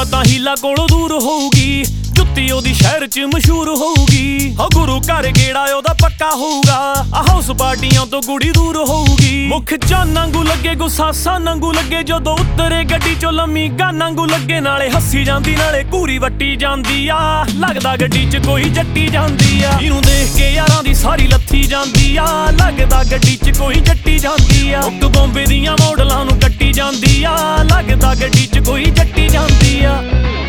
ਤਾਂ ਹੀਲਾ ਕੋਲੋਂ ਦੂਰ ਹੋਊਗੀ, ਜੁੱਤੀ ਉਹਦੀ ਸ਼ਹਿਰ 'ਚ ਮਸ਼ਹੂਰ ਹੋਊਗੀ। ਹੋ ਗੁਰੂ ਘਰ ਗੇੜਾ ਉਹਦਾ ਪੱਕਾ ਹੋਊਗਾ, ਆ ਹਾਊਸ ਪਾਰਟੀਆਂ ਤੋਂ ਕੁੜੀ ਦੂਰ ਹੋਊਗੀ। ਮੁੱਖ ਚਾਨੰਗੂ ਲੱਗੇ ਗੁੱਸਾ ਨੰਗੂ ਲੱਗੇ, ਜਦੋਂ ਉਤਰੇ ਗੱਡੀ ਚੋਂ ਲੰਮੀ ਗਾਨੰਗੂ ਲੱਗੇ। ਨਾਲੇ ਹੱਸੀ ਜਾਂਦੀ ਨਾਲੇ ਘੂਰੀ ਵੱਟੀ ਜਾਂਦੀ ਆ, ਲੱਗਦਾ ਗੱਡੀ 'ਚ ਕੋਈ ਜੱਟੀ ਜਾਂਦੀ ਆ। ਇਹਨੂੰ ਦੇਖ ਕੇ ਯਾਰਾਂ ਦੀ ਸਾਰੀ ਲੱਥੀ ਜਾਂਦੀ ਆ, ਲੱਗਦਾ ਗੱਡੀ 'ਚ ਕੋਈ ਜੱਟੀ ਜਾਂਦੀ ਆ। ਇੱਕ ਬੰਬੇ ਦੀਆਂ ਮੋਡਲਾਂ ਨੂੰ ਕੱਟੀ ਜਾਂਦੀ ਆ, ਲੱਗਦਾ ਗੱਡੀ 'ਚ ਕੋਈ ਜੱਟੀ ਜਾਂਦੀ ਆ।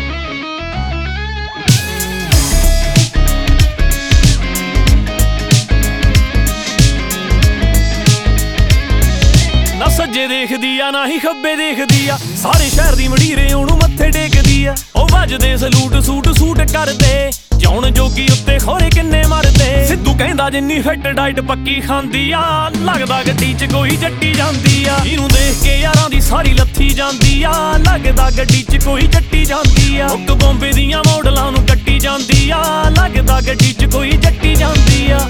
ਨਾ ਸੱਜੇ ਦੇਖਦੀ ਆ ਨਾ ਹੀ ਖੱਬੇ ਦੇਖਦੀ ਆ, ਸਾਰੇ ਸ਼ਹਿਰ ਦੀ ਮੰਡੀਰੇ ਉਹਨੂੰ ਮੱਥੇ ਟੇਕਦੀ ਆ। ਉਹ ਵੱਜਦੇ ਸਲੂਟ ਸੂਟ ਕਰਦੇ, ਜਾਉਣ ਜੋਗੀ ਉੱਤੇ ਖੋਰੇ ਕਿੰਨੇ ਮਰਦੇ। ਸਿੱਧੂ ਕਹਿੰਦਾ ਜਿੰਨੀ ਫਿੱਟ ਡਾਈਟ ਪੱਕੀ ਖਾਂਦੀ ਆ, ਲੱਗਦਾ ਗੱਡੀ 'ਚ ਕੋਈ ਜੱਟੀ ਜਾਂਦੀ ਆ। ਇਹਨੂੰ ਦੇਖ ਕੇ ਯਾਰਾਂ ਦੀ ਸਾਰੀ ਲੱਥੀ ਜਾਂਦੀ ਆ, ਲੱਗਦਾ ਗੱਡੀ 'ਚ ਕੋਈ ਜੱਟੀ ਜਾਂਦੀ ਆ। ਇੱਕ ਬੰਬੇ ਦੀਆਂ ਮੋਡਲਾਂ ਨੂੰ ਕੱਟੀ ਜਾਂਦੀ ਆ, ਲੱਗਦਾ ਗੱਡੀ 'ਚ ਕੋਈ ਜੱਟੀ ਜਾਂਦੀ ਆ।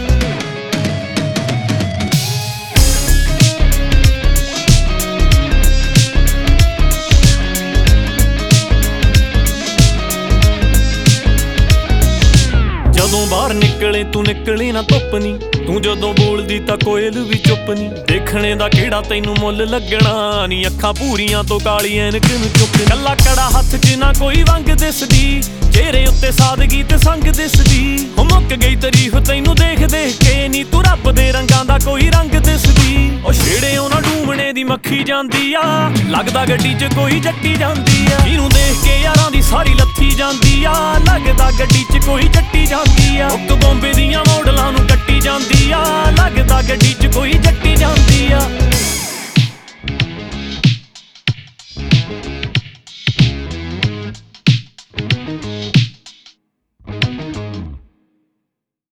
ਜਦੋਂ ਬਾਹਰ ਨਿਕਲੇ ਤੂੰ ਨਿਕਲੇ ਨਾ ਧੁੱਪ ਨੀ, ਤੂੰ ਜਦੋਂ ਬੋਲਦੀ ਤਾਂ ਕੋਇਲ ਵੀ ਚੁੱਪ ਨੀ। ਦੇਖਣੇ ਦਾ ਕਿਹੜਾ ਤੈਨੂੰ ਮੁੱਲ ਲੱਗਣਾ ਨੀ, ਅੱਖਾਂ ਪੂਰੀਆਂ ਤੋਂ ਕਾਲੀ ਐਨਕ ਨੂੰ ਚੁੱਕ। ਕੱਲਾ ਕੜਾ ਹੱਥ 'ਚ ਨਾ ਕੋਈ ਵੰਗ ਦਿਸਦੀ, ਚਿਹਰੇ ਉੱਤੇ ਸਾਦਗੀ ਤੇ ਸੰਗ ਦਿਸਦੀ। ਉਹ ਮੁੱਕ ਗਈ ਤਾਰੀਫ ਤੈਨੂੰ ਦੇਖ ਕੇ ਨੀ, ਤੂੰ ਰੱਬ ਦੇ ਰੰਗਾਂ ਦਾ ਕੋਈ ਰੰਗ ਦਿਸਦੀ। ਉਹ ਛੇੜੇ ਉਹਨਾਂ ਡੂਮਣੇ ਦੀ ਮੱਖੀ ਜਾਂਦੀ ਆ, ਲੱਗਦਾ ਗੱਡੀ 'ਚ ਕੋਈ ਜੱਟੀ ਜਾਂਦੀ ਆ। ਇਹਨੂੰ ਦੇਖ ਕੇ ਯਾਰਾਂ ਦੀ ਸਾਰੀ ਲੱਥੀ ਜਾਂਦੀ ਆ, ਲੱਗਦਾ ਗੱਡੀ 'ਚ ਕੋਈ ਜੱਟੀ ਜਾਂਦੀ ਆ। ਇੱਕ ਬੰਬੇ ਦੀਆਂ ਮੋਡਲਾਂ ਨੂੰ